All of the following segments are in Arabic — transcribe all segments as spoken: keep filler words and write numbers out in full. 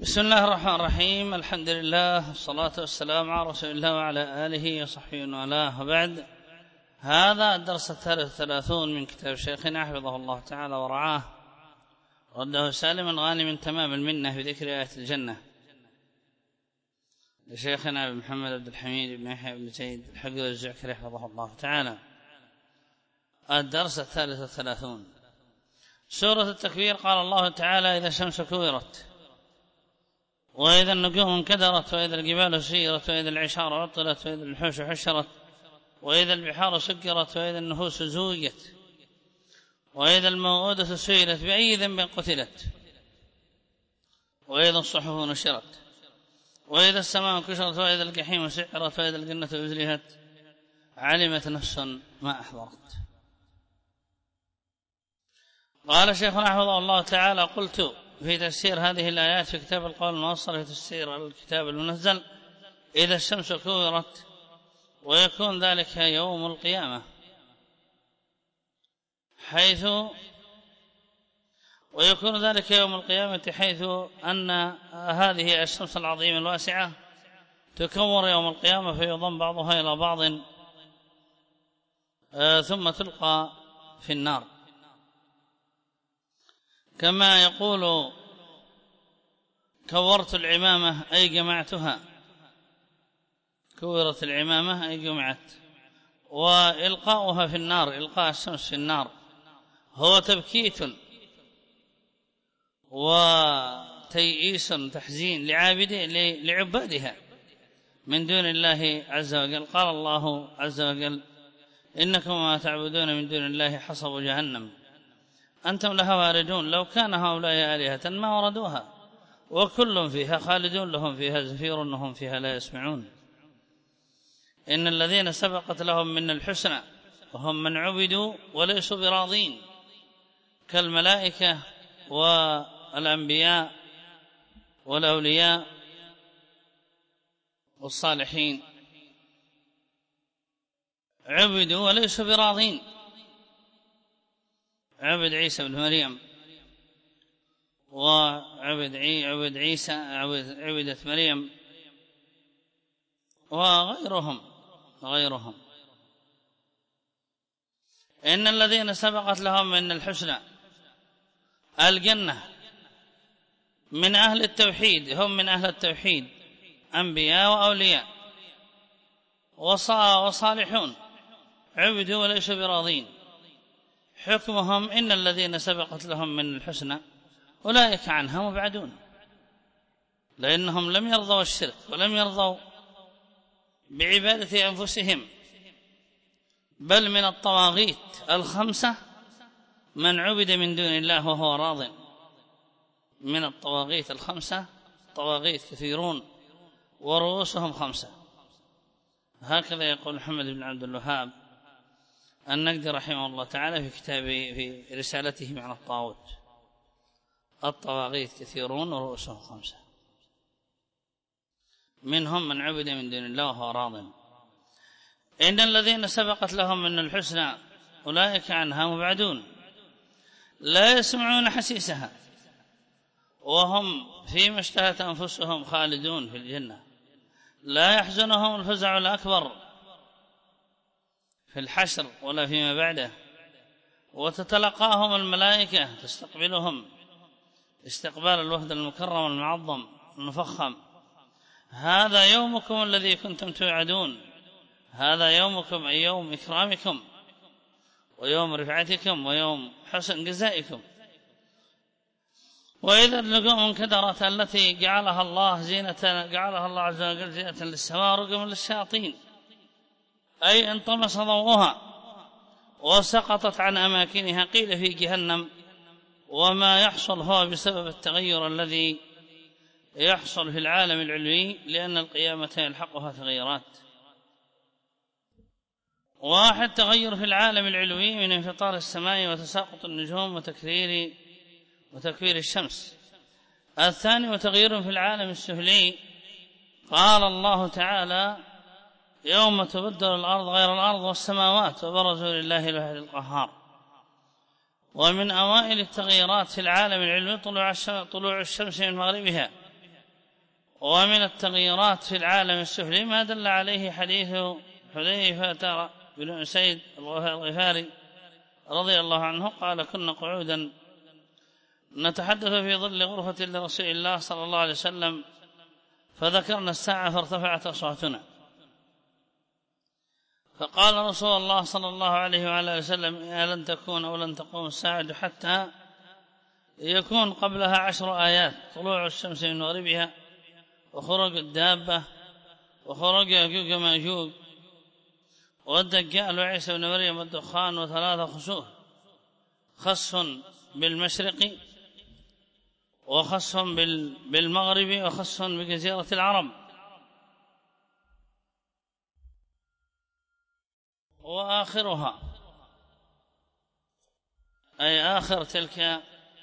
بسم الله الرحمن الرحيم. الحمد لله والصلاة والسلام على رسول الله وعلى آله وصحبه وآله، وبعد. هذا الدرس الثالث والثلاثون من كتاب شيخنا حفظه الله تعالى ورعاه، رده سالما غانما تمام المنة في ذكر آيات الجنة لشيخنا محمد عبد الحميد بن يحيى بن زيد الحقل الزعكري حفظه الله تعالى. الدرس الثالث والثلاثون سورة التكوير. قال الله تعالى: إذا الشمس كورت، وإذا النجوم انكدرت، وإذا الجبال سيرت، وإذا العشار عطلت، وإذا الوحوش حشرت، وإذا البحار سكرت، وإذا النفوس زوجت، وإذا الموءودة سئلت بأي ذنب قتلت، وإذا الصحف نشرت، وإذا السماء كشرت، وإذا الجحيم سعرت، وإذا الجنة أزلفت، علمت نفس ما أحضرت. قال شيخنا حفظه الله تعالى: قلت في تفسير هذه الآيات في كتاب القول الموصل في تفسير الكتاب المنزل: إذا الشمس كورت، ويكون ذلك يوم القيامة، حيث ويكون ذلك يوم القيامة حيث أن هذه الشمس العظيمة الواسعة تكور يوم القيامة، فيضم بعضها إلى بعض ثم تلقى في النار، كما يقول: كورت العمامة أي جمعتها، كورت العمامة أي جمعت. وإلقاؤها في النار، إلقاء الشمس في النار، هو تبكيت وتيئيس تحزين لعبادها من دون الله عز وجل. قال الله عز وجل: إنكم ما تعبدون من دون الله حصب جهنم أنتم لها واردون لو كان هؤلاء آلهة ما وردوها وكل فيها خالدون لهم فيها زفير وهم فيها لا يسمعون. إن الذين سبقت لهم من الحسنى وهم من عبدوا وليسوا براضين كالملائكة والأنبياء والأولياء والصالحين، عبدوا وليسوا براضين. عبد عيسى بن مريم وعبد عبد عيسى عبدت مريم وغيرهم غيرهم إن الذين سبقت لهم من الحسنى الجنة من أهل التوحيد، هم من أهل التوحيد أنبياء وأولياء وصالحون، عبدوا وليسوا براضين. حكمهم: إن الذين سبقت لهم من الحسنى أولئك عنها مبعدون، لأنهم لم يرضوا الشرك ولم يرضوا بعبادة أنفسهم، بل من الطواغيت الخمسة من عبد من دون الله وهو راض. من الطواغيت الخمسة طواغيت كثيرون ورؤوسهم خمسة. هكذا يقول محمد بن عبد الوهاب النجدي رحمه الله تعالى في كتابه في رسالته عن الطاغوت: الطواغيت كثيرون ورؤوسهم خمسة، منهم من عبد من دون الله وهو راض. إن الذين سبقت لهم من الحسنى أولئك عنها مبعدون لا يسمعون حسيسها وهم فيما اشتهت أنفسهم خالدون في الجنة، لا يحزنهم الفزع الأكبر في الحشر ولا فيما بعده، وتتلقاهم الملائكة تستقبلهم استقبال الوفد المكرم المعظم المفخم: هذا يومكم الذي كنتم توعدون، هذا يومكم أي يوم إكرامكم ويوم رفعتكم ويوم حسن جزائكم. وإذا النجوم انكدرت التي جعلها الله زينة جعلها الله عز وجل زينة للسماء رجما للشياطين، أي انطمس ضوءها وسقطت عن أماكنها، قيل في جهنم. وما يحصل هو بسبب التغير الذي يحصل في العالم العلوي، لأن القيامة يلحقها تغيرات. واحد: تغير في العالم العلوي من انفطار السماء وتساقط النجوم وتكرير وتكوير الشمس. الثاني: وتغيير في العالم السفلي. قال الله تعالى: يوم تبدل الأرض غير الأرض والسماوات وبرزوا لله الواحد القهار. ومن أوائل التغييرات في العالم العلمي طلوع الشمس من مغربها ومن التغييرات في العالم السفلي ما دل عليه حديث حذيفة بن أسيد الغفاري رضي الله عنه قال: كنا قعودا نتحدث في ظل غرفة لرسول الله صلى الله عليه وسلم فذكرنا الساعة فارتفعت أصواتنا، فقال رسول الله صلى الله عليه وعلى وسلم: لن تكون أو لن تقوم الساعة حتى يكون قبلها عشر آيات: طلوع الشمس من مغربها، وخروج الدابة، وخروج يأجوج ومأجوج، والدجال وعيسى بن مريم والدخان، وثلاثة خسوف: خسف بالمشرق، وخسف بالمغرب، وخسف بجزيرة العرب. وآخرها أي آخر تلك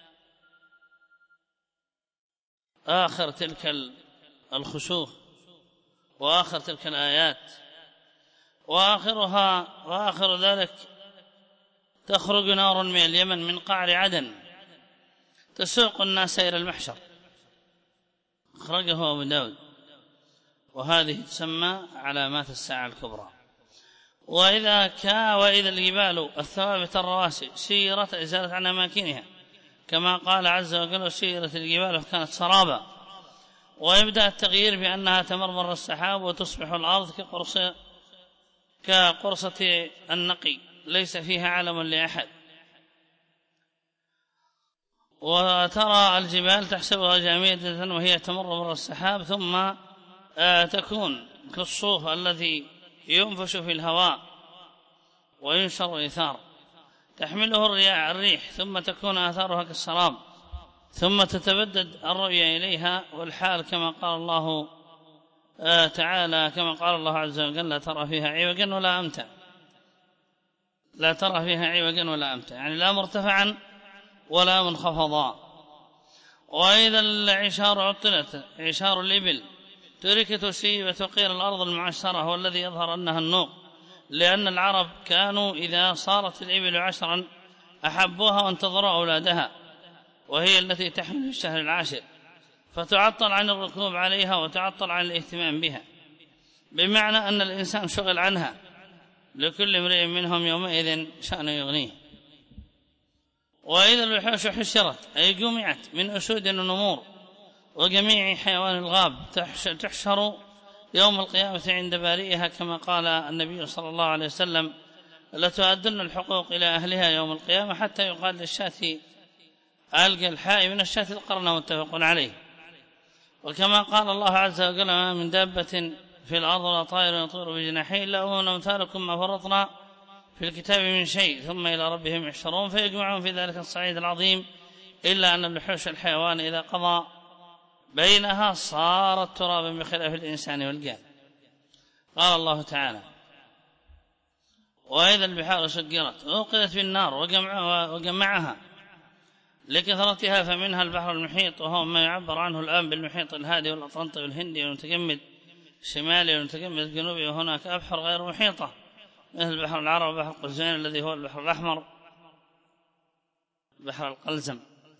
آخر تلك الخسوف وآخر تلك الآيات، وآخرها وآخر ذلك تخرج نار من اليمن من قعر عدن تسوق الناس إلى المحشر. أخرجه أبو داود. وهذه تسمى علامات الساعة الكبرى. وإذا كا وإذا الجبال الثوابت الرواسي سيرت إزالت عن أماكنها، كما قال عز وجل: سيرت الجبال وكانت سرابا. ويبدأ التغيير بأنها تمرمر السحاب وتصبح الأرض كقرصة كقرصة النقي ليس فيها علم لأحد. وترى الجبال تحسبها جامدة وهي تمر مر السحاب، ثم تكون كالصوف الذي ينفش في الهواء وينشر إثار تحمله الريح، ثم تكون آثارها كالسراب، ثم تتبدد الرؤية إليها والحال كما قال الله تعالى كما قال الله عز وجل: لا ترى فيها عوجا ولا أمتا. لا ترى فيها عوجا ولا أمتا، يعني لا مرتفعا ولا منخفضا. وإذا العشار عطلت، عشار الإبل تركت وسيبت وقيل الأرض المعشرة، هو الذي يظهر أنها النوق، لأن العرب كانوا إذا صارت الإبل عشرا أحبوها وانتظروا أولادها، وهي التي تحمل في الشهر العاشر، فتعطل عن الركوب عليها وتعطل عن الاهتمام بها، بمعنى أن الإنسان شغل عنها، لكل امرئ منهم يومئذ شأن يغنيه. وإذا الوحوش حشرت أي جمعت من أسود ونمور وجميع حيوان الغاب تحشر يوم القيامة عند بارئها، كما قال النبي صلى الله عليه وسلم: لتؤدن الحقوق إلى أهلها يوم القيامة حتى يقال للشاة ألقى الحاء من الشاة القرن، متفق عليه. وكما قال الله عز وجل: ما من دابة في الأرض ولا طائر يطير بجناحيه إلا أمم أمثالكم ما فرطنا في الكتاب من شيء ثم إلى ربهم يحشرون فيجمعون في ذلك الصعيد العظيم، إلا أن الوحوش الحيوان إذا قضى بينها صارت ترابا بخلاف الإنسان والجان. قال الله تعالى: وإذا البحار سجرت وأوقدت في النار وجمعها لكثرتها، فمنها البحر المحيط وهو ما يعبر عنه الآن بالمحيط الهادي والأطلنطي والهندي والمتجمد الشمالي والمتجمد الجنوبي، وهناك أبحر غير محيطة مثل بحر العرب وبحر قزوين الذي هو البحر الأحمر، بحر القلزم،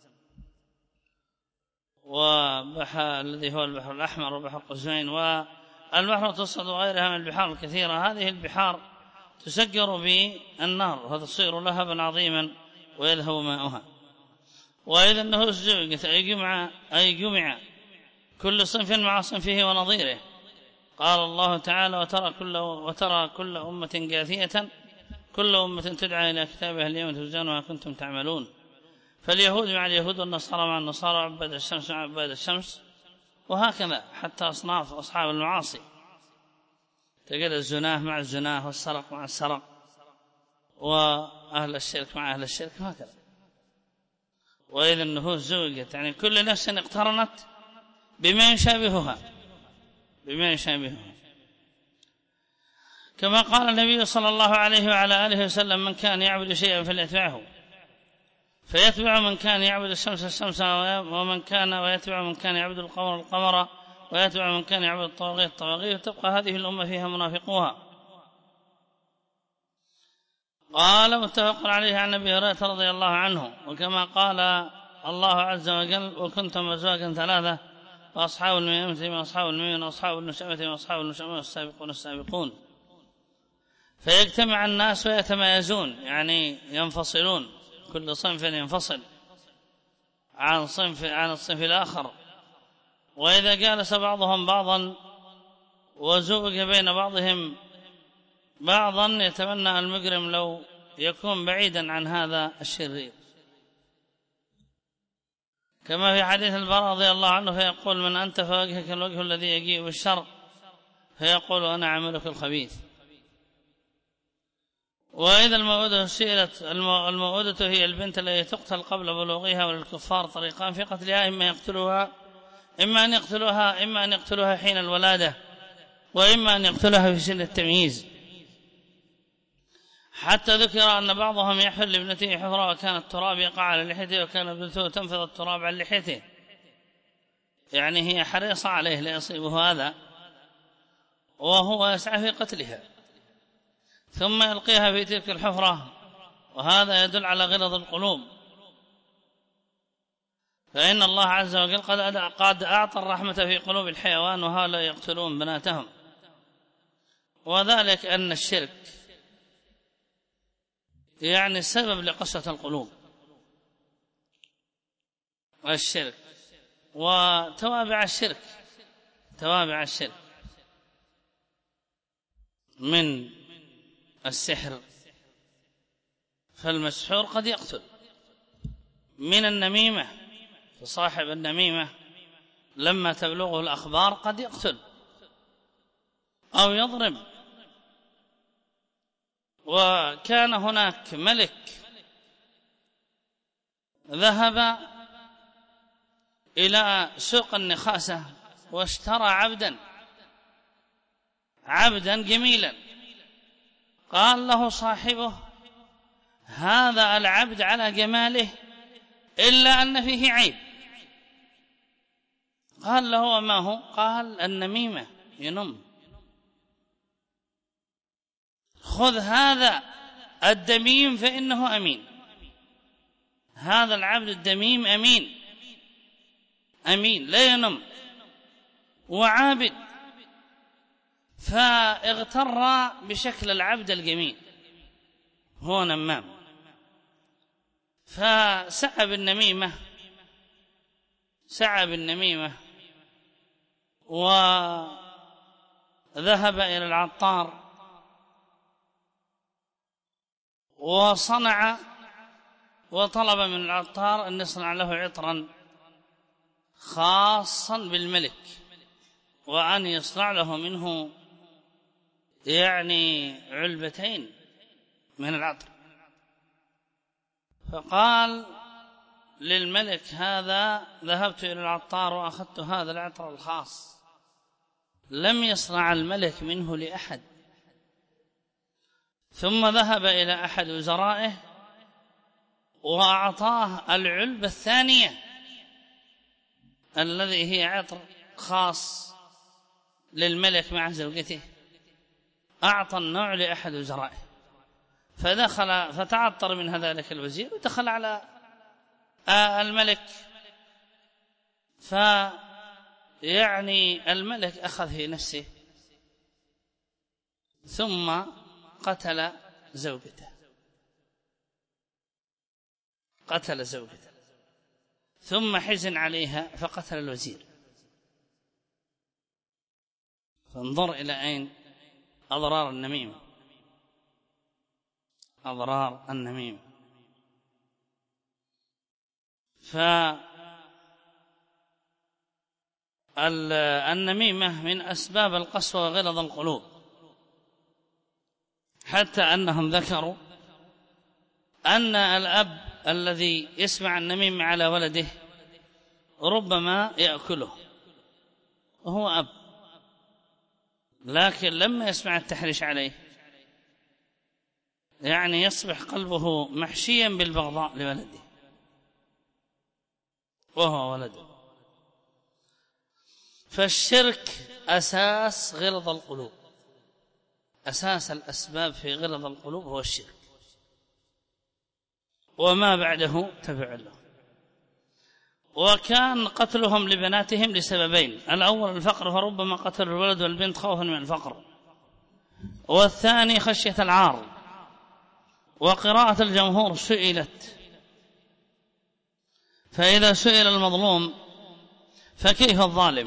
وبحر الذي هو البحر الأحمر وبحر قزوين، والبحر تصعد وغيرها من البحار الكثيرة. هذه البحار تسجر بالنار فتصير لهبا عظيما ويذهب ماؤها. وإذا النفوس زوجت أي جمع أي جمع كل صنف مع صنفه ونظيره. قال الله تعالى: وترى كل وترى كل أمة جاثية كل أمة تدعى إلى كتابها اليوم تجزون ما كنتم تعملون. فاليهود مع اليهود والنصارى مع النصارى وعباد الشمس مع عباد الشمس، وهكذا حتى أصناف أصحاب المعاصي، تجد الزناه مع الزناه والسرق مع السرق وأهل الشرك مع أهل الشرك، وهكذا. وإذا النفوس زوجت يعني كل نفس اقترنت بما يشابهها بما يشابهها كما قال النبي صلى الله عليه وعلى آله وسلم: من كان يعبد شيئا فليتبعه، فيتبع من كان يعبد الشمس الشمس، ومن كان ويتبع من كان يعبد القمر القمر، ويتبع من كان يعبد الطواغيت الطواغيت، وتبقى هذه الأمة فيها منافقوها. قال متفق عليه عن أبي هريرة رضي الله عنه. وكما قال الله عز وجل: وكنتم أزواجا ثلاثة وأصحاب الميمنة وأصحاب الميمنة وأصحاب النشأة وأصحاب النشأة والسابقون السابقون. فيجتمع الناس ويتمايزون، يعني ينفصلون، كل صنف ينفصل عن صنف عن الصنف الآخر. وإذا جالس بعضهم بعضا وزوج بين بعضهم بعضا يتمنى المجرم لو يكون بعيدا عن هذا الشرير، كما في حديث البراء رضي الله عنه: فيقول: من أنت؟ فوجهك الوجه الذي يجيء بالشر، فيقول: أنا عملك الخبيث. وإذا الموءودة سئلت، الموءودة هي البنت التي تقتل قبل بلوغها، وللكفار طريقان في قتلها: إما يقتلوها إما أن يقتلوها إما أن يقتلوها حين الولادة، وإما أن يقتلوها في سن التمييز. حتى ذكر أن بعضهم يحفر لابنته حفرة وكان التراب يقع على لحيته، وكان ابنته تنفض التراب عن لحيته، يعني هي حريصة عليه ليصيبه هذا، وهو يسعى في قتلها، ثم يلقيها في تلك الحفرة. وهذا يدل على غلظ القلوب، فإن الله عز وجل قد أعطى الرحمة في قلوب الحيوان، وهؤلاء يقتلون بناتهم. وذلك أن الشرك يعني سبب لقسوة القلوب، والشرك وتوابع الشرك توابع الشرك من السحر، فالمسحور قد يقتل، من النميمة، فصاحب النميمة لما تبلغه الأخبار قد يقتل أو يضرب. وكان هناك ملك ذهب إلى سوق النخاسة واشترى عبدا عبدا جميلا، قال له صاحبه: هذا العبد على جماله إلا أن فيه عيب. قال له: وما هو؟ قال: النميمة، ينم. خذ هذا الدميم فإنه أمين، هذا العبد الدميم أمين أمين لا ينم وعابد. فاغتر بشكل العبد الجميل، هو نمام، فسعى بالنميمة سعى بالنميمة وذهب إلى العطار وصنع وطلب من العطار أن يصنع له عطرا خاصا بالملك، وأن يصنع له منه يعني علبتين من العطر. فقال للملك: هذا ذهبت إلى العطار وأخذت هذا العطر الخاص، لم يصنع الملك منه لأحد. ثم ذهب إلى أحد وزرائه وأعطاه العلبة الثانية الذي هي عطر خاص للملك مع زوجته، أعطى النوع لأحد وزرائه، فدخل فتعطر من ذلك الوزير ودخل على الملك. فيعني الملك أخذ في نفسه ثم قتل زوجته قتل زوجته ثم حزن عليها فقتل الوزير. فانظر إلى أين أضرار النميمة أضرار النميمة فالنميمة من أسباب القسوة وغلظ القلوب، حتى أنهم ذكروا أن الأب الذي يسمع النميمة على ولده ربما يأكله وهو أب، لكن لما يسمع التحريش عليه يعني يصبح قلبه محشيا بالبغضاء لولده وهو ولده. فالشرك أساس غلظ القلوب، أساس الأسباب في غلظ القلوب هو الشرك، وما بعده تبع له. وكان قتلهم لبناتهم لسببين: الأول الفقر، فربما قتل الولد والبنت خوفا من الفقر، والثاني خشية العار. وقراءة الجمهور سئلت، فإذا سئل المظلوم فكيف الظالم؟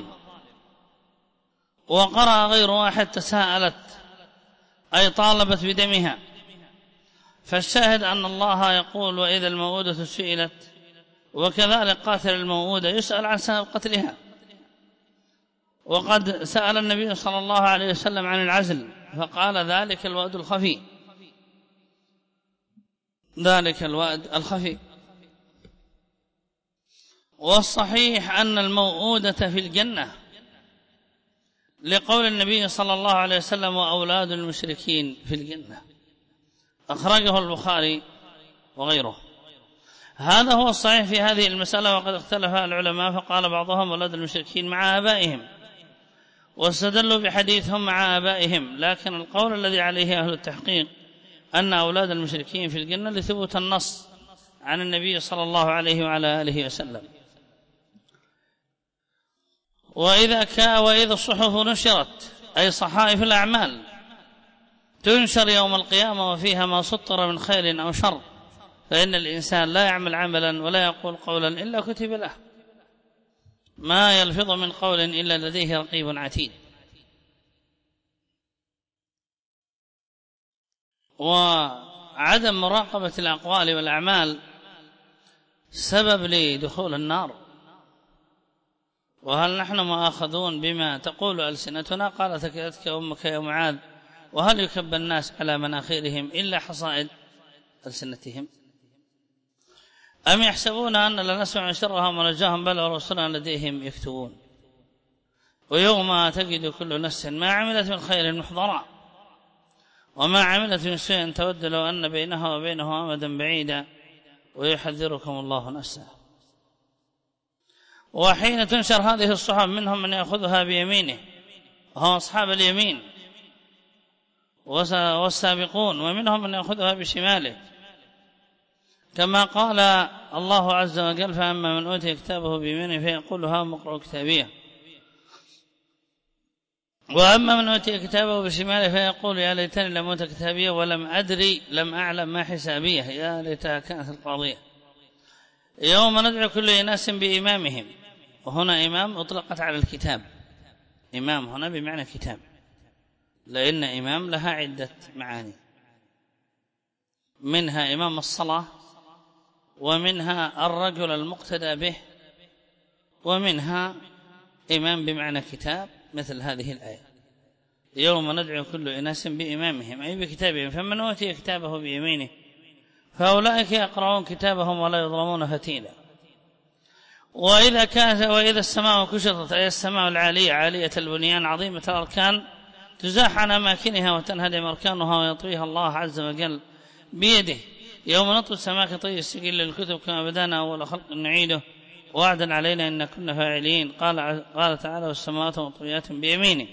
وقرأ غير واحد تساءلت، أي طالبت بدمها. فالشاهد أن الله يقول: وإذا الموءودة سئلت، وكذلك قاتل الموءودة يسأل عن سبب قتلها. وقد سأل النبي صلى الله عليه وسلم عن العزل فقال: ذلك الوأد الخفي، ذلك الوأد الخفي. والصحيح أن الموءودة في الجنة، لقول النبي صلى الله عليه وسلم: وأولاد المشركين في الجنة، أخرجه البخاري وغيره. هذا هو الصحيح في هذه المسألة. وقد اختلف العلماء، فقال بعضهم: أولاد المشركين مع آبائهم، واستدلوا بحديثهم مع آبائهم. لكن القول الذي عليه أهل التحقيق أن أولاد المشركين في الجنة لثبوت النص عن النبي صلى الله عليه وعلى آله وسلم. وإذا كان وإذا الصحف نشرت، أي صحائف الأعمال، تنشر يوم القيامة وفيها ما سطر من خير أو شر، فإن الإنسان لا يعمل عملا ولا يقول قولا إلا كتب له، ما يلفظ من قول إلا لديه رقيب عتيد. وعدم مراقبة الأقوال والأعمال سبب لدخول النار. وهل نحن مؤاخذون بما تقول ألسنتنا؟ قال: ثكلتك أمك يا معاذ، وهل يكب الناس على مناخيرهم إلا حصائد ألسنتهم؟ أم يحسبون أن لا نسمع شرهم ونجاهم، بل ورسلنا لديهم يكتبون. ويوم تجد كل نفس ما عملت من خير محضرا، وما عملت من سوء تود لو أن بينها وبينه أمدا بعيدا، ويحذركم الله نفسه. وحين تنشر هذه الصحف منهم من يأخذها بيمينه، وهم أصحاب اليمين والسابقون، ومنهم من يأخذها بشماله، كما قال الله عز وجل: فأما من أوتي كتابه بيمينه فيقول: هاؤم اقرءوا كتابيه، وأما من أوتي كتابه بشماله فيقول: يا ليتني لم أوت كتابيه ولم أدري لم أعلم ما حسابيه، يا ليتها كانت القاضية. يوم ندعو كل أناس بإمامهم. وهنا إمام أطلقت على الكتاب، إمام هنا بمعنى كتاب، لأن إمام لها عدة معاني، منها إمام الصلاة، ومنها الرجل المقتدى به، ومنها إمام بمعنى كتاب، مثل هذه الآية: يوم ندعو كل أناس بإمامهم، أي بكتابهم. فمن أوتي كتابه بيمينه فأولئك يقرؤون كتابهم ولا يظلمون فتيلا. وإذا كانت وإذا السماء كشطت، أي السماء العالية عالية البنيان عظيمة الأركان، تزاح عن أماكنها وتنهدم أركانها، ويطويها الله عز وجل بيده. يوم نطوي السماء كطي السجل للكتب، كما بدانا أول خلق نعيده، وعدا علينا إن كنا فاعلين. قال قال تعالى: والسماوات مطويات بيمينه.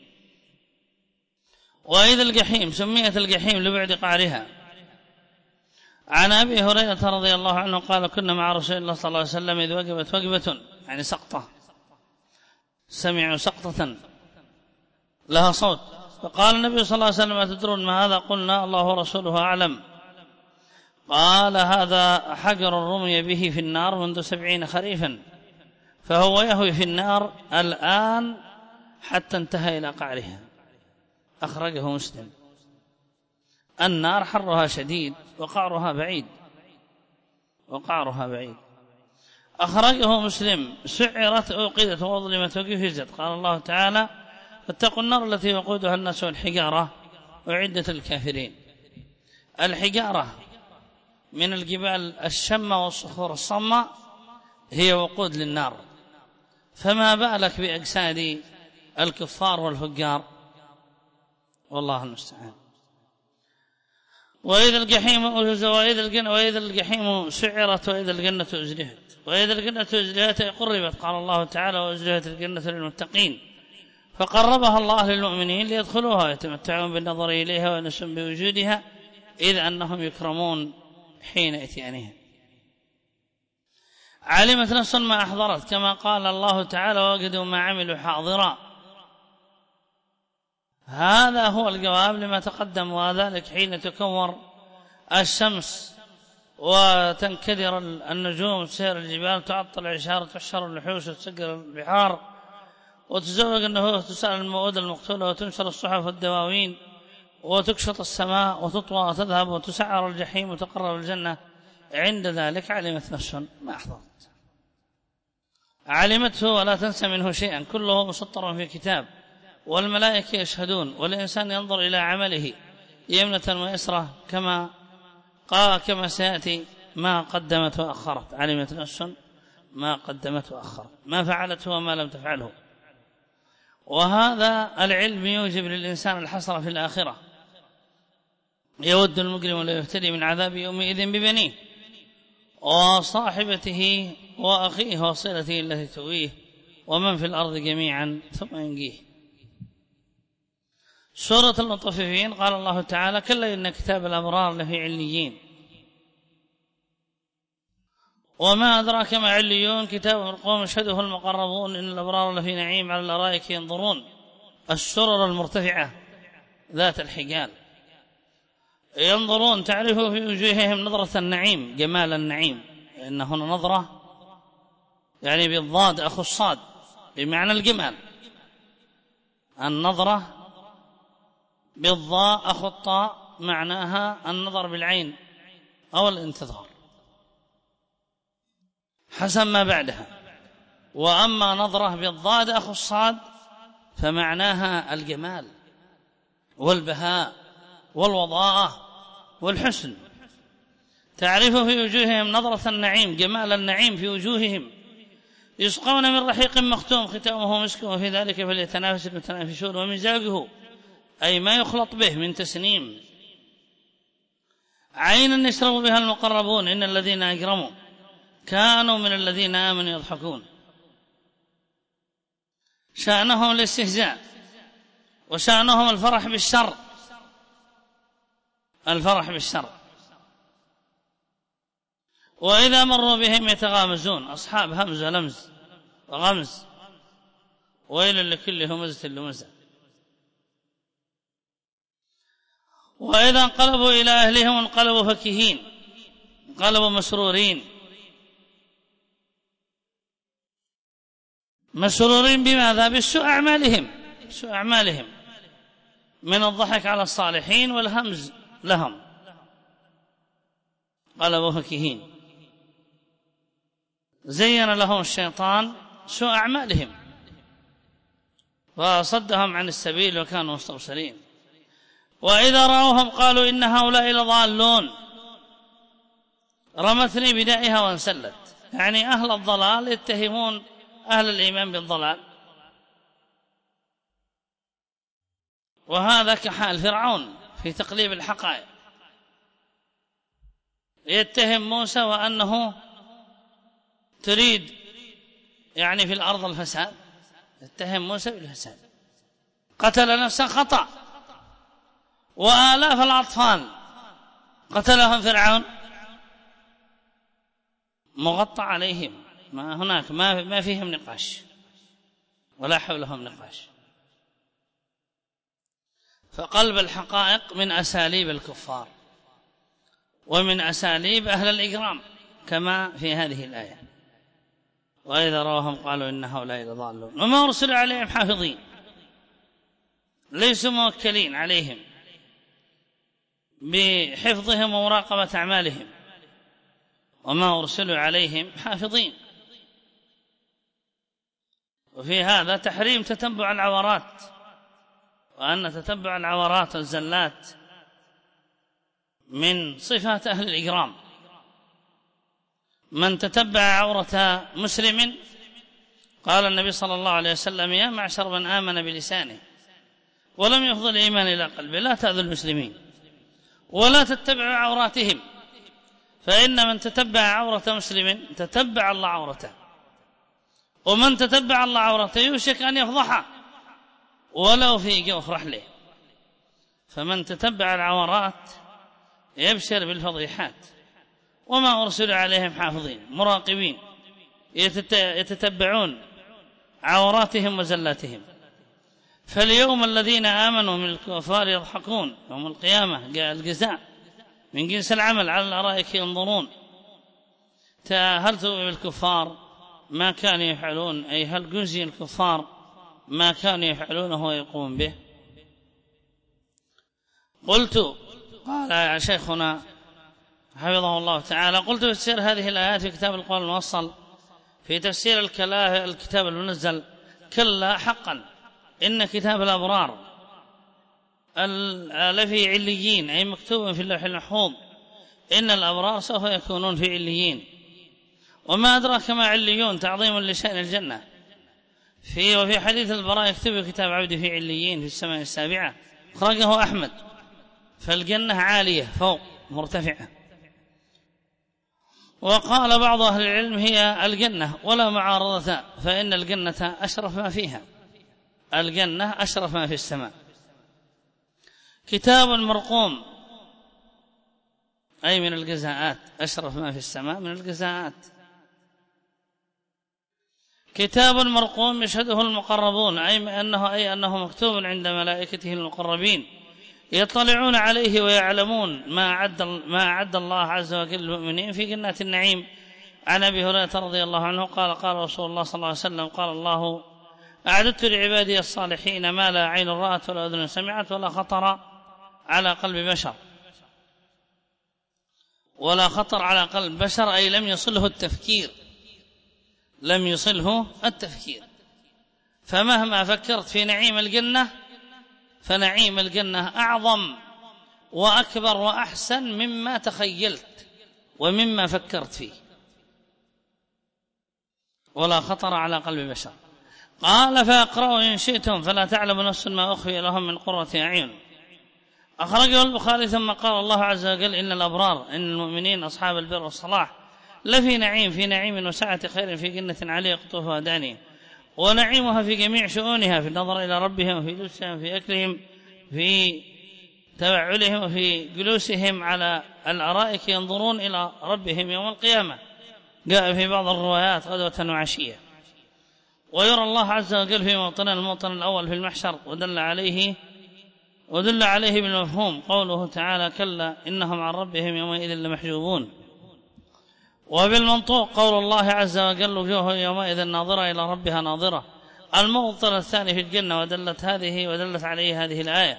وإذا الجحيم سميت الجحيم لبعد قعرها. عن أبي هريرة رضي الله عنه قال: كنا مع رسول الله صلى الله عليه وسلم إذ وجبت وجبة، يعني سقطة، سمعوا سقطة لها صوت، فقال النبي صلى الله عليه وسلم: أتدرون ما هذا؟ قلنا: الله ورسوله أعلم. قال: هذا حجر رمي به في النار منذ سبعين خريفا، فهو يهوي في النار الآن حتى انتهى إلى قعرها. أخرجه مسلم. النار حرها شديد وقعرها بعيد، وقعرها بعيد. أخرجه مسلم. سعرت أوقدت وظلمت وجهزت. قال الله تعالى: فاتقوا النار التي وقودها الناس والحجارة أعدت الكافرين. الحجارة من الجبال الشمة والصخور الصمة هي وقود للنار، فما بالك بأجساد الكفار والفجار، والله المستعان. وإذا الجحيم وإذا الجنة وإذا الجحيم سعرت وإذا الجنة أزلفت وإذا الجنة أزلفت قربت. قال الله تعالى: وأزلفت الجنة للمتقين، فقربها الله للمؤمنين ليدخلوها ويتمتعون بالنظر إليها وينسون بوجودها، إذ أنهم يكرمون حين إتيانها. علمت نفس ما أحضرت، كما قال الله تعالى وجدوا ما عملوا حاضرا. هذا هو الجواب لما تقدم، وذلك حين تكور الشمس وتنكدر النجوم، تسير الجبال، تعطل العشار، تحشر الوحوش، وتسجر البحار، وتزوج النفوس، تسأل الموءودة المقتولة، وتنشر الصحف والدواوين، وتكشط السماء، وتطوى وتذهب، وتسعر الجحيم، وتقرب الجنة. عند ذلك علمت نفس ما أحضرت. علمته ولا تنسى منه شيئا، كله مسطر في كتاب، والملائكة يشهدون، والإنسان ينظر إلى عمله يمنة ويسرة، كما قال كما سيأتي ما قدمت وأخرت. علمت نفس ما قدمت وأخرت، ما فعلته وما لم تفعله. وهذا العلم يوجب للإنسان الحسرة في الآخرة. يود المجرم لا يفتدي من عذاب يومئذ ببنيه وصاحبته وأخيه وصلته التي تؤويه ومن في الأرض جميعا ثم ينجيه. سورة المطففين قال الله تعالى: كلا إن كتاب الأبرار لفي عليين. وما أدراك ما عليون، كتاب مرقوم يشهده المقربون، إن الأبرار لفي نعيم على الأرائك ينظرون. السرر المرتفعة ذات الحجال، ينظرون تعرف في وجوههم نظرة النعيم، جمال النعيم. إن هنا نظرة يعني بالضاد أخو الصاد بمعنى الجمال، النظرة بالضاء أخو الطاء معناها النظر بالعين أو الانتظار حسب ما بعدها. وأما نظرة بالضاد أخو الصاد فمعناها الجمال والبهاء والوضاءة والحسن. تعرف في وجوههم نظرة النعيم، جمال النعيم في وجوههم. يسقون من رحيق مختوم ختامه مسك، وفي ذلك فليتنافس المتنافسون. ومزاجه أي ما يخلط به من تسنيم. عينا يشرب بها المقربون، إن الذين أجرموا كانوا من الذين آمنوا يضحكون. شأنهم الاستهزاء، وشأنهم الفرح بالشر، الفرح بالشر. وإذا مروا بهم يتغامزون، أصحاب همز ولمز وغمز. ويل لكل همزة لمزة. وإذا انقلبوا إلى أهلهم انقلبوا فكهين، انقلبوا مسرورين. مسرورين بماذا؟ بالسوء أعمالهم، سوء أعمالهم من الضحك على الصالحين والهمز لهم، انقلبوا فكهين. زين لهم الشيطان سوء أعمالهم وصدهم عن السبيل وكانوا مستبصرين. وإذا رأوهم قالوا إن هؤلاء لضالون. رمتني بدائها وانسلت، يعني أهل الضلال يتهمون أهل الإيمان بالضلال. وهذا كحال فرعون في تقليب الحقائق، يتهم موسى وأنه تريد يعني في الأرض الفساد، يتهم موسى بالفساد. قتل نفسا خطأ، وآلاف الأطفال قتلهم فرعون مغطى عليهم، ما هناك ما ما فيهم نقاش ولا حولهم نقاش. فقلب الحقائق من أساليب الكفار ومن أساليب أهل الإجرام، كما في هذه الآية: وإذا رأوهم قالوا إن هؤلاء لضالون وما أرسل عليهم حافظين، ليسوا موكلين عليهم بحفظهم ومراقبة أعمالهم، وما أرسلوا عليهم حافظين. وفي هذا تحريم تتبع العورات، وأن تتبع العورات والزلات من صفات أهل الإجرام. من تتبع عورة مسلم، قال النبي صلى الله عليه وسلم: يا معشر من آمن بلسانه ولم يفضل الإيمان إلى قلبه لا تأذوا المسلمين ولا تتبعوا عوراتهم، فإن من تتبع عورة مسلم تتبع الله عورته، ومن تتبع الله عورته يوشك أن يفضحه ولو في جوف رحله. فمن تتبع العورات يبشر بالفضيحات. وما أرسل عليهم حافظين، مراقبين يتتبعون عوراتهم وزلاتهم. فاليوم الذين آمنوا من الكفار يضحكون، يوم القيامة جاء الجزاء من جنس العمل، على الأرائك ينظرون. هل ثوب الكفار ما كانوا يفعلون، أي هل جزي الكفار ما كانوا يفعلونه ويقوم به؟ قلت، قال شيخنا حفظه الله تعالى، قلت في تفسير هذه الآيات في كتاب القول الموصل في تفسير الكتاب المنزل: كلا حقا إن كتاب الأبرار لفي عليين، أي مكتوب في اللوح المحفوظ، إن الأبرار سوف يكونون في عليين. وما أدراك ما عليون، تعظيم لشأن الجنة. في وفي حديث البراء: يكتب كتاب عبدي في عليين في السماء السابعة، أخرجه أحمد. فالجنة عالية فوق مرتفعة. وقال بعض أهل العلم: هي الجنة ولا معارضة، فإن الجنة أشرف ما فيها، الجنة أشرف ما في السماء. كتاب مرقوم، أي من الجزاءات، أشرف ما في السماء من الجزاءات. كتاب مرقوم يشهده المقربون، أي أنه, أي أنه مكتوب عند ملائكته المقربين، يطلعون عليه ويعلمون ما أعد, ما أعد الله عز وجل للمؤمنين في جنات النعيم. عن أبي هريرة رضي الله عنه قال: قال رسول الله صلى الله عليه وسلم: قال الله: أعددت لعبادي الصالحين ما لا عين رأت ولا أذن سمعت ولا خطر على قلب بشر. ولا خطر على قلب بشر، أي لم يصله التفكير، لم يصله التفكير. فمهما فكرت في نعيم الجنة فنعيم الجنة أعظم وأكبر وأحسن مما تخيلت ومما فكرت فيه. ولا خطر على قلب بشر. قال: فأقرأوا إن شئتم فلا تعلم نفس ما أخفي لهم من قرة أعين. أخرجه البخاري. ثم قال الله عز وجل: إن الأبرار، إن المؤمنين أصحاب البر والصلاح لفي نعيم، في نعيم وسعة خير، في جنة عالية قطوفها دانية، ونعيمها في جميع شؤونها، في النظر إلى ربهم، في جلوسهم، في أكلهم، في تبعلهم، وفي جلوسهم على الأرائك ينظرون إلى ربهم يوم القيامة. جاء في بعض الروايات غدوة وعشية. ويرى الله عز وجل في موطن الموطن الأول في المحشر، ودل عليه ودل عليه بالمفهوم قوله تعالى: كلا إنهم عن ربهم يومئذ لمحجوبون. وبالمنطوق قول الله عز وجل: وجوه يومئذ ناظرة إلى ربها ناظرة. الموطن الثاني في الجنة، ودلت هذه ودلت عليه هذه الآية.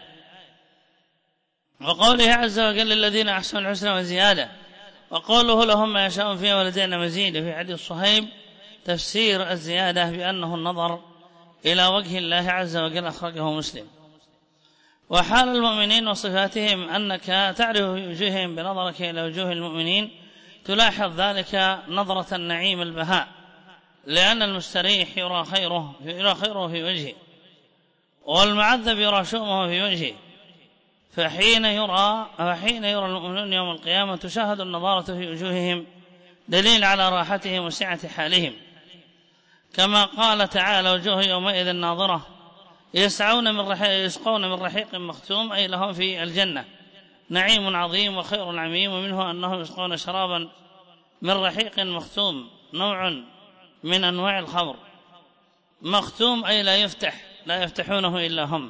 وقوله عز وجل: الذين أحسنوا الحسنى وزيادة. وقوله: لهم ما يشاءون فيها ولدينا مزيد. في حديث صهيب تفسير الزيادة بأنه النظر إلى وجه الله عز وجل، أخرجه مسلم. وحال المؤمنين وصفاتهم أنك تعرف في وجوههم بنظرك إلى وجوه المؤمنين، تلاحظ ذلك نظرة النعيم البهاء، لأن المستريح يرى خيره يرى خيره في وجهه، والمعذب يرى شؤمه في وجهه. فحين يرى فحين يرى المؤمنون يوم القيامة تشاهد النظارة في وجوههم، دليل على راحتهم وسعة حالهم. كما قال تعالى: وجوه يومئذ ناظرة يسعون من رحيق يسقون من رحيق مختوم، أي لهم في الجنة نعيم عظيم وخير عميم. ومنه أنهم يسقون شرابا من رحيق مختوم، نوع من أنواع الخمر. مختوم أي لا يفتح لا يفتحونه إلا هم،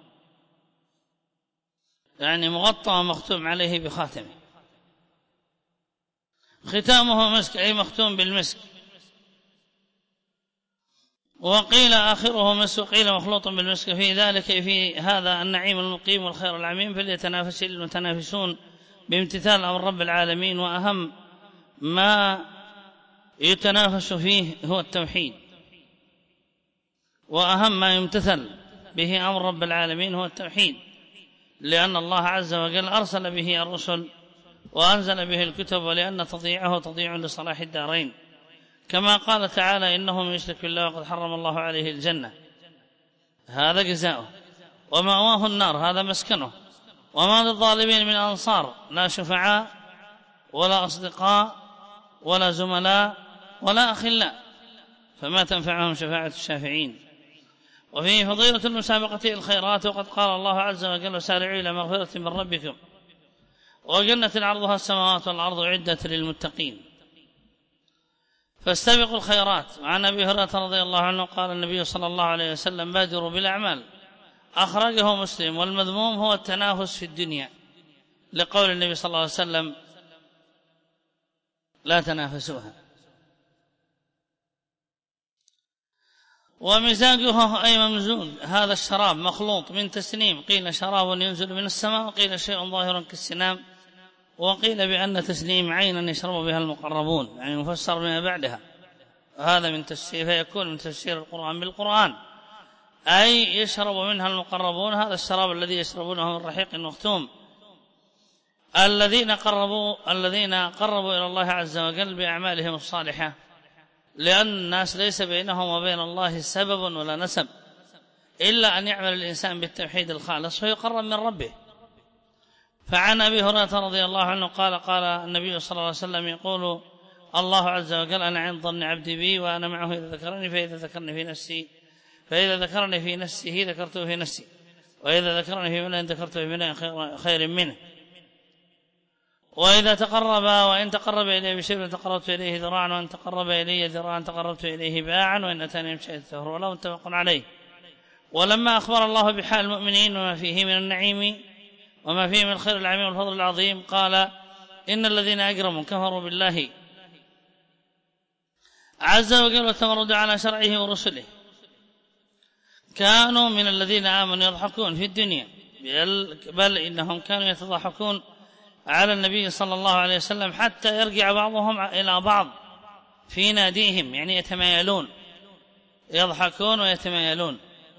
يعني مغطى ومختوم عليه بخاتمه. ختامه مسك، أي مختوم بالمسك. وقيل آخره مسك، وقيل مخلوط بالمسك. في ذلك في هذا النعيم المقيم والخير العميم، فليتنافس المتنافسون بامتثال أمر رب العالمين. وأهم ما يتنافس فيه هو التوحيد، وأهم ما يمتثل به أمر رب العالمين هو التوحيد، لأن الله عز وجل أرسل به الرسل وأنزل به الكتب، ولأن تضيعه تضيع لصلاح الدارين. كما قال تعالى: إنه من يشرك بالله وقد حرم الله عليه الجنة، هذا جزاؤه، ومأواه النار، هذا مسكنه، وما للظالمين من أنصار، لا شفعاء ولا أصدقاء ولا زملاء ولا أخلاء، فما تنفعهم شفاعة الشافعين. وفيه فضيلة المسابقة الخيرات، وقد قال الله عز وجل: وسارعوا إلى مغفرة من ربكم وجنة عرضها السماوات والأرض أعدت للمتقين. فاستبقوا الخيرات. وعن أبي هريرة رضي الله عنه قال النبي صلى الله عليه وسلم بادروا بالأعمال، أخرجه مسلم. والمذموم هو التنافس في الدنيا، لقول النبي صلى الله عليه وسلم لا تنافسوها. ومزاجه أي ممزوج، هذا الشراب مخلوط من تسنيم، قيل شراب ينزل من السماء، وقيل شيء ظاهر كالسنام، وقيل بأن تسنيم عينا يشرب بها المقربون، يعني مفسر بما بعدها. هذا من تفسير، فيكون من تفسير القرآن بالقرآن، أي يشرب منها المقربون، هذا الشراب الذي يشربونه من رحيق مختوم. الذين قربوا الذين قربوا إلى الله عز وجل بأعمالهم الصالحة، لأن الناس ليس بينهم وبين الله سبب ولا نسب، إلا أن يعمل الإنسان بالتوحيد الخالص فيقرب من ربه. فعن أبي هريرة رضي الله عنه قال قال النبي صلى الله عليه وسلم يقول الله عز وجل أنا عند ظن عبدي بي وأنا معه إذا ذكرني، فإذا ذكرني في نفسي فإذا ذكرني في نفسه ذكرته في نفسي، وإذا ذكرني في ملأ ذكرته في ملأ خير منه. وإذا تقرب وإن تقرب إليه بشبر تقربت إليه ذراعا، وإن تقرب إلي ذراعا تقربت إليه باعا، وإن أتاني يمشي الثهر، ولو متفق عليه. ولما أخبر الله بحال المؤمنين وما فيه من النعيم وما فيه من الخير العميم والفضل العظيم، قال إن الذين أجرموا كفروا بالله عز وجل وتمردوا على شرعه ورسله كانوا من الذين آمنوا يضحكون في الدنيا، بل إنهم كانوا يتضحكون على النبي صلى الله عليه وسلم حتى يرجع بعضهم إلى بعض في ناديهم، يعني يتمايلون، يضحكون ويتمايلون.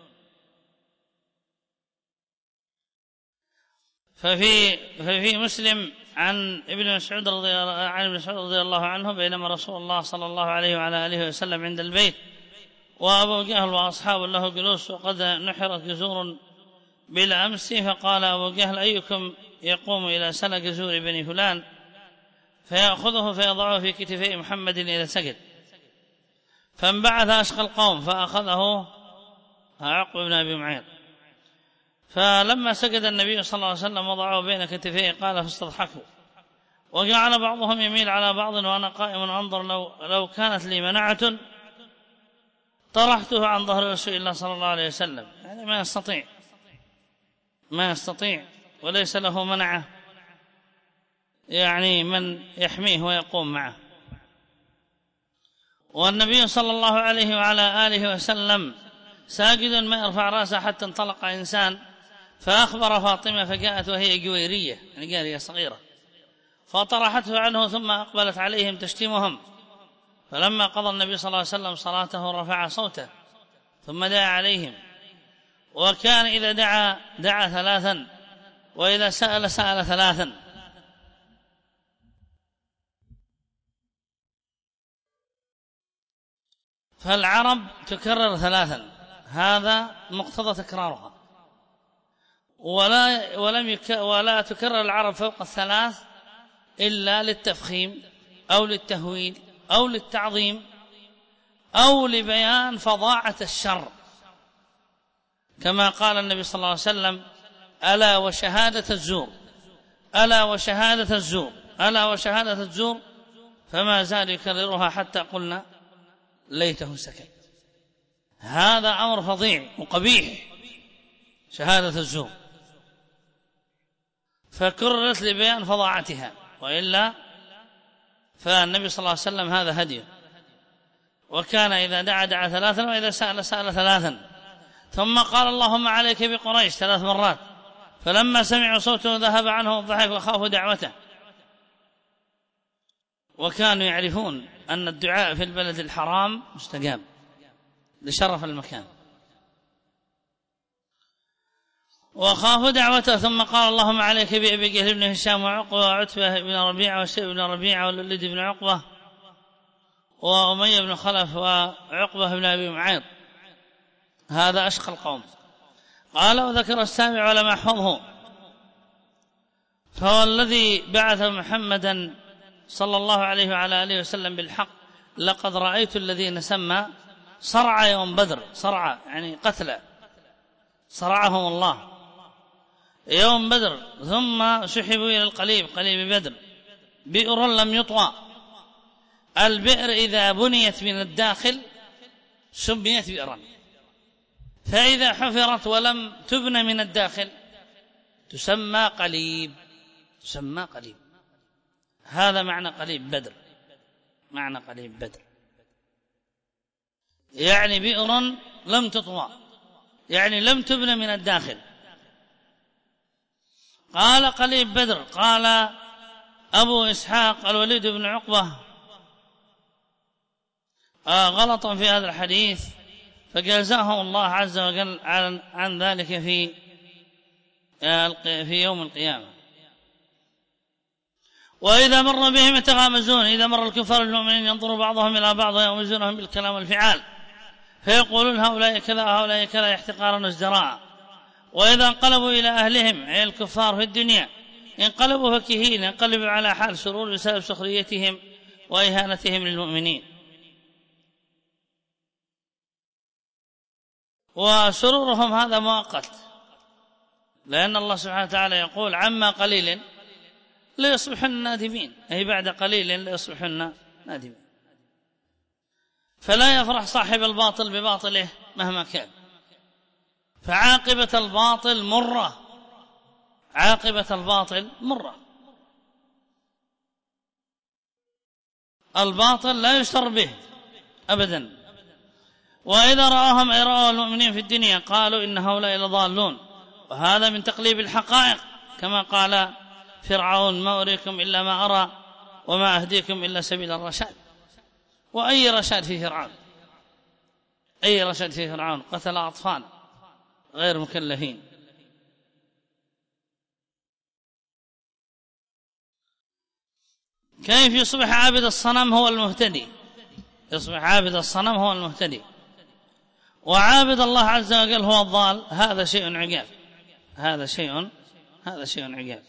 ففي ففي مسلم عن ابن مسعود رضي عن ابن مسعود رضي الله عنه بينما رسول الله صلى الله عليه وعلى آله وسلم عند البيت وأبو جهل وأصحاب له جلوس وقد نحرت جزور بالأمس، فقال أبو جهل أيكم يقوم إلى سل جزور بني فلان فيأخذه فيضعه في كتفي محمد إذا سجد، فانبعث أشقى القوم فأخذه عقب بن أبي معيط، فلما سجد النبي صلى الله عليه وسلم وضعه بين كتفيه قال فاستضحكوا، وجعل بعضهم يميل على بعض وأنا قائم أنظر لو, لو كانت لي منعة طرحته عن ظهر رسول الله صلى الله عليه وسلم، يعني ما يستطيع ما يستطيع وليس له منعه، يعني من يحميه ويقوم معه. والنبي صلى الله عليه وعلى آله وسلم ساجد ما يرفع رأسه حتى انطلق إنسان فأخبر فاطمة فجاءت وهي جويرية، يعني جارية صغيرة، فطرحته عنه ثم أقبلت عليهم تشتمهم، فلما قضى النبي صلى الله عليه وسلم صلاته رفع صوته ثم دعا عليهم، وكان إذا دعا دعا ثلاثا وإذا سأل سأل ثلاثا. فالعرب تكرر ثلاثا، هذا مقتضى تكرارها، ولا ولم يك ولا تكرر العرب فوق الثلاث إلا للتفخيم أو للتهويل أو للتعظيم أو لبيان فظاعة الشر، كما قال النبي صلى الله عليه وسلم ألا وشهادة الزور ألا وشهادة الزور ألا وشهادة الزور، فما زال يكررها حتى قلنا ليته سكت. هذا أمر فظيع وقبيح شهادة الزور، فكررت لبيان فظاعتها، وإلا فالنبي صلى الله عليه وسلم هذا هديه، وكان إذا دعا دعا ثلاثا وإذا سأل سأل ثلاثا، ثم قال اللهم عليك بقريش ثلاث مرات، فلما سمعوا صوته ذهب عنه الضحك وخافوا دعوته. وكانوا يعرفون أن الدعاء في البلد الحرام مستجاب لشرف المكان، وخافوا دعوته، ثم قال اللهم عليك بأبي جهل بن هشام وعقبة وعتبة بن ربيعة وشيب بن ربيعة والوليد بن عقبة وأمية بن خلف وعقبة بن أبي معيط، هذا أشقى القوم. قال وذكر السامع ولم يحفظه، فهو الذي بعث محمدا صلى الله عليه وعلى آله وسلم بالحق، لقد رأيت الذين سمى صرع يوم بدر، صرع يعني قتل صرعهم الله يوم بدر، ثم سحبوا إلى القليب قليب بدر، بئر لم يطوى البئر إذا بنيت من الداخل سميت بئرا، فإذا حفرت ولم تبن من الداخل تسمى قليب، تسمى قليب. هذا معنى قليب بدر، معنى قليب بدر يعني بئر لم تطوى، يعني لم تبن من الداخل. قال قليب بدر. قال أبو إسحاق الوليد بن عقبة آه غلطا في هذا الحديث، فجازاه الله عز وجل عن ذلك في في يوم القيامة. وإذا مر بهم يتغامزون، إذا مر الكفار المؤمنين ينظر بعضهم إلى بعض ويغمزونهم بالكلام والفعال، فيقولون هؤلاء كذا هؤلاء كذا احتقارا وازدراء. وإذا انقلبوا إلى أهلهم أي الكفار في الدنيا انقلبوا فكهين، انقلبوا على حال سرور بسبب سخريتهم وإهانتهم للمؤمنين. وسرورهم هذا مؤقت، لأن الله سبحانه وتعالى يقول عما قليل ليصبحن نادمين، أي بعد قليل ليصبحن نادمين. فلا يفرح صاحب الباطل بباطله مهما كان، فعاقبة الباطل مرة، عاقبة الباطل مرة. الباطل لا يشتر به أبدا. وإذا رآهم أي رأوا المؤمنين في الدنيا قالوا إن هؤلاء لضالون، وهذا من تقليب الحقائق، كما قال فرعون ما أريكم إلا ما أرى وما أهديكم إلا سبيل الرشاد. وأي رشاد في فرعون؟ أي رشاد في فرعون؟ قتل أطفال غير مكلفين. كيف يصبح عابد الصنم هو المهتدي؟ يصبح عابد الصنم هو المهتدي، وعابد الله عز وجل هو الضال. هذا شيء عجاب، هذا شيء هذا شيء عجاب.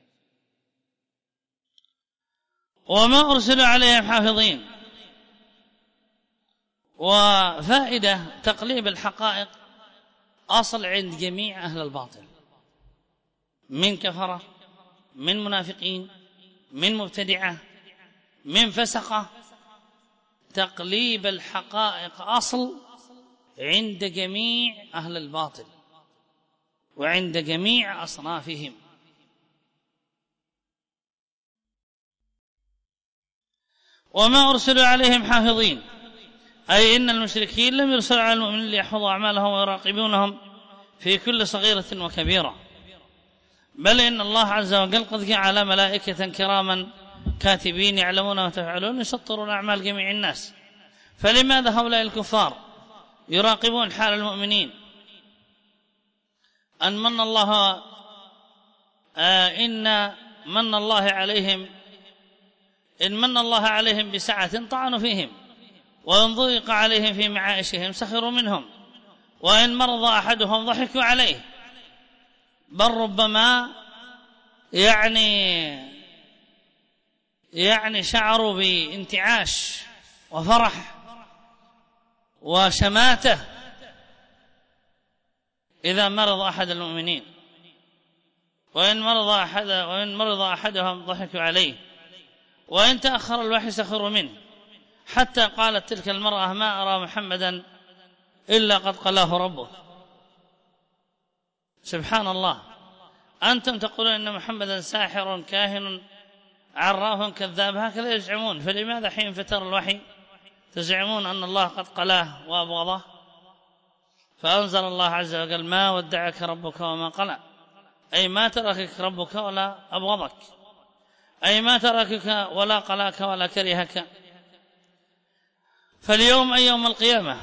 وما أرسلوا عليهم حافظين. وفائدة تقليب الحقائق أصل عند جميع أهل الباطل، من كفرة، من منافقين، من مبتدعة، من فسقة. تقليب الحقائق أصل عند جميع أهل الباطل وعند جميع أصنافهم. وما أرسلوا عليهم حافظين، أي إن المشركين لم يرسلوا على المؤمنين ليحفظوا أعمالهم ويراقبونهم في كل صغيرة وكبيرة، بل إن الله عز وجل قد جعل ملائكة كراما كاتبين يعلمون ما تفعلون يسطرون أعمال جميع الناس. فلماذا هؤلاء الكفار يراقبون حال المؤمنين؟ أن من الله آه إن من الله عليهم إن من الله عليهم بسعة طعنوا فيهم، وإن ضيق عليهم في معائشهم سخروا منهم، وإن مرض أحدهم ضحكوا عليه، بل ربما يعني يعني شعروا بانتعاش وفرح وشماتة إذا مرض أحد المؤمنين، وإن مرض أحد وإن مرض أحدهم ضحكوا عليه، وإن تأخر الوحي سخروا منه، حتى قالت تلك المرأة ما أرى محمدا إلا قد قلاه ربه. سبحان الله، أنتم تقولون إن محمدا ساحر كاهن عراف كذاب، هكذا يزعمون، فلماذا حين فتر الوحي تزعمون أن الله قد قلاه وأبغضه؟ فأنزل الله عز وجل ما ودعك ربك وما قلى، أي ما تركك ربك ولا أبغضك، أي ما تركك ولا قلاك ولا كرهك. فاليوم أي يوم القيامة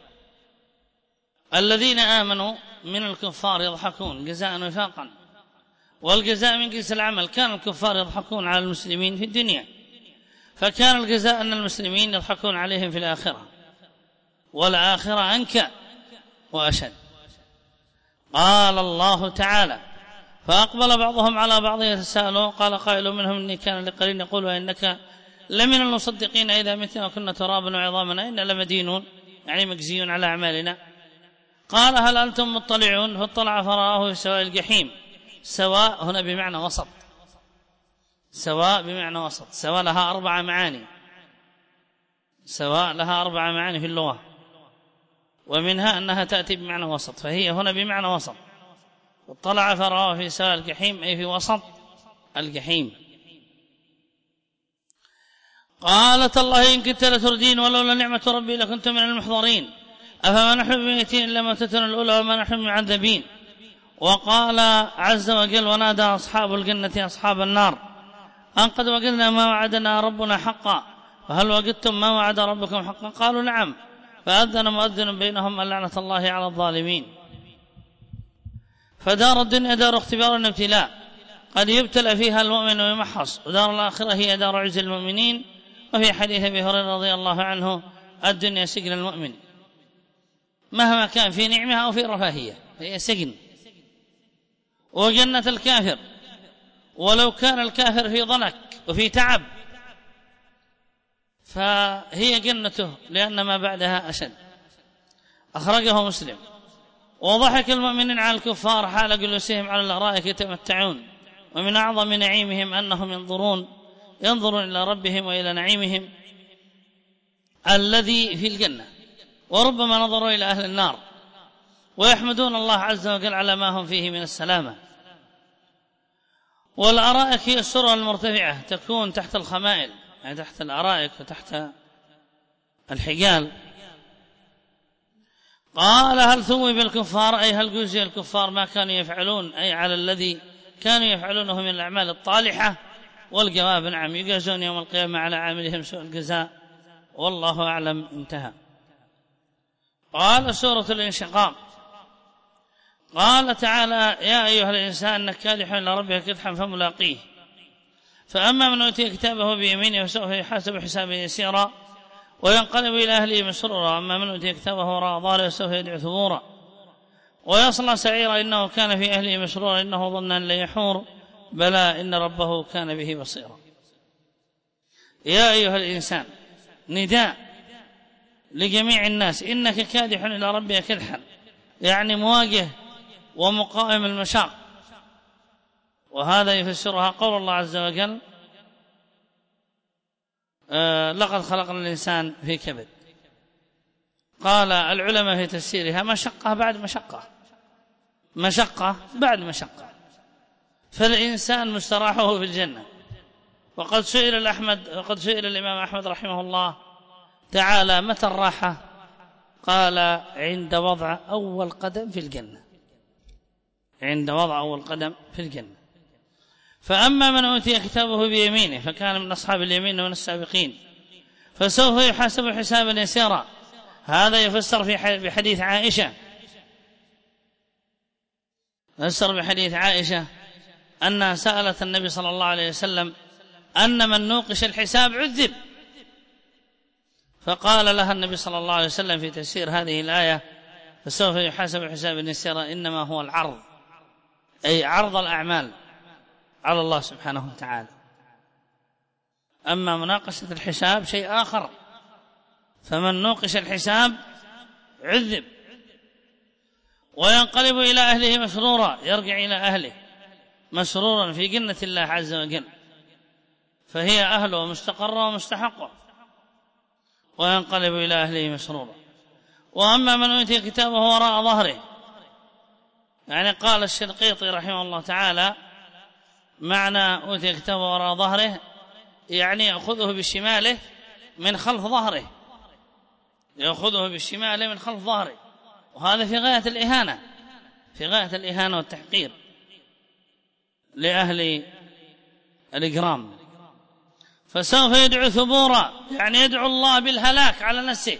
الذين آمنوا من الكفار يضحكون جزاء وفاقا، والجزاء من جنس العمل. كان الكفار يضحكون على المسلمين في الدنيا، فكان الجزاء أن المسلمين يضحكون عليهم في الآخرة، والآخرة أنكى وأشد. قال الله تعالى فأقبل بعضهم على بعض يتساءلون قال قائل منهم إني كان لقرين يقول وإنك لمن المصدقين إذا متنا وكنا ترابا وعظاما إنا لمدينون، يعني مجزيون على أعمالنا. قال هل أنتم مطلعون؟ فاطلع فرآه في سواء الجحيم. سواء هنا بمعنى وسط، سواء بمعنى وسط، سواء لها أربع معاني. سواء لها أربع معاني في اللغة، ومنها أنها تأتي بمعنى وسط، فهي هنا بمعنى وسط. واطلع فرآه في سواء الجحيم أي في وسط الجحيم. قالت الله إن كنت لتردين ولولا نعمة ربي لكنت من المحضرين أفما نحن بميتين إلا موتتنا الأولى وما نحن معذبين. وقال عز وجل ونادى أصحاب الجنة أصحاب النار أن قد وجدنا ما وعدنا ربنا حقا فهل وجدتم ما وعد ربكم حقا قالوا نعم فأذن مؤذن بينهم اللعنة الله على الظالمين. فدار الدنيا دار اختبار وابتلاء قد يبتلى فيها المؤمن ويمحص، ودار الآخرة هي دار عز المؤمنين. وفي حديث أبي هريرة رضي الله عنه الدنيا سجن المؤمن مهما كان في نعمة أو في رفاهية هي سجن، وجنة الكافر ولو كان الكافر في ضنك وفي تعب فهي جنته لأن ما بعدها أشد. أخرجه مسلم. وضحك المؤمنين على الكفار حال جلوسهم على الأرائك يتمتعون، ومن أعظم نعيمهم أنهم ينظرون ينظرون إلى ربهم وإلى نعيمهم الذي في الجنة، وربما نظروا إلى أهل النار ويحمدون الله عز وجل على ما هم فيه من السلامة. والأرائك هي السرر المرتفعة تكون تحت الخمائل، يعني تحت الأرائك وتحت الحجال. قال هل ثوب الكفار أي هل جزي الكفار ما كانوا يفعلون أي على الذي كانوا يفعلونه من الأعمال الطالحة؟ والجواب نعم يجازون يوم القيامة على عاملهم سوء الجزاء والله أعلم. انتهى. قال سورة الانشقاق قال تعالى يا أيها الإنسان إنك كادح إلى ربك كدحا فملاقيه فأما من أوتي كتابه بيمينه فسوف يحاسب حسابا يسيرا وينقلب إلى أهله مسرورا، أما من أوتي كتابه وراء ظهره فسوف يدعو ثبورا ويصلى سعيرا إنه كان في أهله مسرورا إنه ظن أن لن يحور بلى إن ربه كان به بصيرا. يا أيها الإنسان نداء لجميع الناس إنك كادح إلى ربك كدحا، يعني مواجه ومقاوم المشاق. وهذا يفسرها قول الله عز وجل آه لقد خلقنا الإنسان في كبد. قال العلماء في تفسيرها مشقة بعد مشقة، مشقة بعد مشقة، فالإنسان مستراحه في الجنة. وقد سئل الأحمد وقد سئل الإمام أحمد رحمه الله تعالى متى الراحة؟ قال عند وضع أول قدم في الجنة، عند وضع أول قدم في الجنة. فأما من أوتي كتابه بيمينه فكان من أصحاب اليمين ومن السابقين فسوف يحاسب حسابا يسيرا. هذا يفسر في بحديث عائشة يفسر بحديث عائشة أنها سألت النبي صلى الله عليه وسلم أن من نوقش الحساب عذب، فقال لها النبي صلى الله عليه وسلم في تفسير هذه الآية فسوف يحاسب حسابا يسيرا إنما هو العرض، أي عرض الأعمال على الله سبحانه وتعالى. أما مناقشة الحساب شيء آخر، فمن نوقش الحساب عذب وينقلب إلى أهله مسرورا، يرجع إلى أهله مسرورا في جنة الله عز وجل، فهي أهله ومستقره ومستحقه، وينقلب إلى أهله مسرورا. وأما من أوتي كتابه وراء ظهره، يعني قال الشنقيطي رحمه الله تعالى معنى أوتي كتابه وراء ظهره يعني يأخذه بشماله من خلف ظهره، يأخذه بالشمال من خلف ظهره، وهذا في غاية الإهانة، في غاية الإهانة والتحقير لأهل الإجرام. فسوف يدعو ثبورا، يعني يدعو الله بالهلاك على نفسه.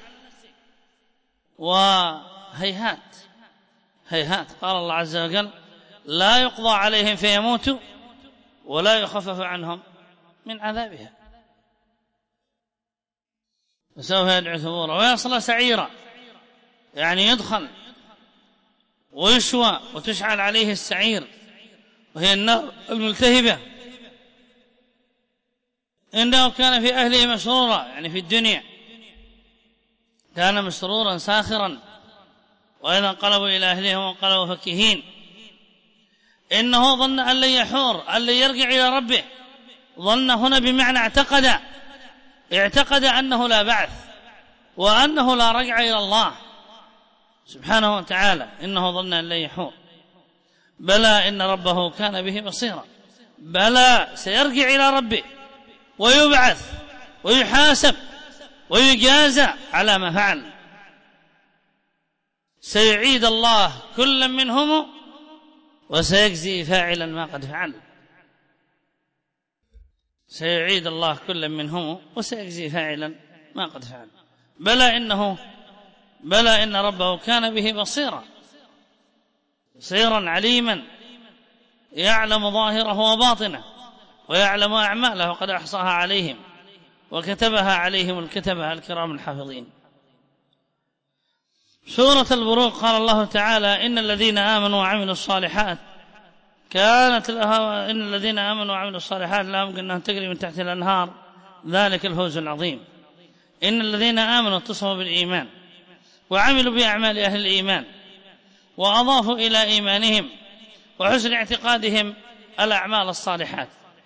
وهيهات هيهات قال الله عز وجل لا يقضى عليهم فيموتوا ولا يخفف عنهم من عذابها. فسوف يدعو ثبورا ويصلى سعيرا، يعني يدخل ويشوى وتشعل عليه السعير وهي النار الملتهبة. إنه كان في أهله مسرورا، يعني في الدنيا كان مسرورا ساخرا، وإذا انقلبوا إلى أهلهم وانقلبوا فكهين. إنه ظن أن لن يحور، أن لن يرجع إلى ربه. ظن هنا بمعنى اعتقد، اعتقد أنه لا بعث، وأنه لا رجع إلى الله سبحانه وتعالى، إنه ظن أن لن يحور. بلى إن ربه كان به بصيرا، بلى سيرجع إلى ربه ويبعث ويحاسب ويجازى على ما فعل. سيعيد الله كل منهم وسيجزي فاعلا ما قد فعل. سيعيد الله كل منهم وسيجزي فاعلا ما قد فعل. بلى إنه بلى إن ربه كان به بصيرا، بصيرا عليما، يعلم ظاهره وباطنه ويعلم أعماله، وقد أحصاها عليهم وكتبها عليهم الكتبة الكرام الحافظين. سورة البروق قال الله تعالى: إن الذين آمنوا وعملوا الصالحات كانت لها إن الذين آمنوا وعملوا الصالحات لهم جنات تجري من تحت الأنهار ذلك الفوز العظيم. إن الذين آمنوا اتصفوا بالإيمان وعملوا بأعمال أهل الإيمان وأضافوا إلى إيمانهم وحسن اعتقادهم الأعمال الصالحات.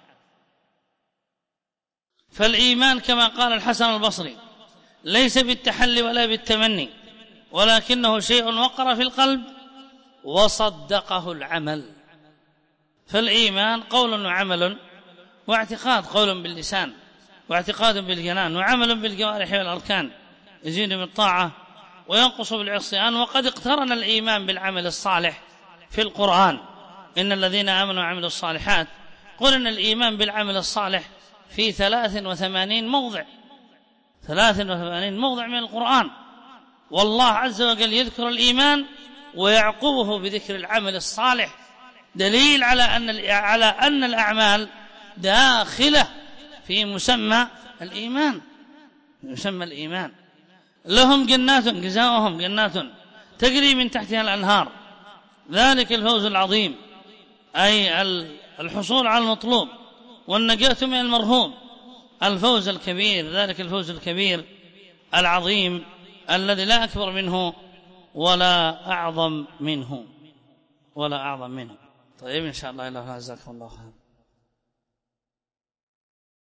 فالإيمان كما قال الحسن البصري ليس بالتحلي ولا بالتمني، ولكنه شيء وقر في القلب وصدقه العمل. فالإيمان قول وعمل واعتقاد، قول باللسان واعتقاد بالجنان وعمل بالجوارح والأركان، يزيد بالطاعة وينقص بالعصيان. وقد اقترن الإيمان بالعمل الصالح في القرآن: إن الذين آمنوا وعملوا الصالحات. قرن الإيمان بالعمل الصالح في ثلاث وثمانين موضع ثلاث وثمانين موضع من القرآن، والله عز وجل يذكر الإيمان ويعقبه بذكر العمل الصالح، دليل على أن على أن الأعمال داخلة في مسمى الإيمان. مسمى الإيمان. لهم جنات جزاؤهم جنات تجري من تحتها الأنهار ذلك الفوز العظيم، أي الحصول على المطلوب والنجاة من المرهوب، الفوز الكبير، ذلك الفوز الكبير العظيم الذي لا أكبر منه ولا أعظم منه ولا أعظم منه. طيب إن شاء الله إله جزاكم الله خير.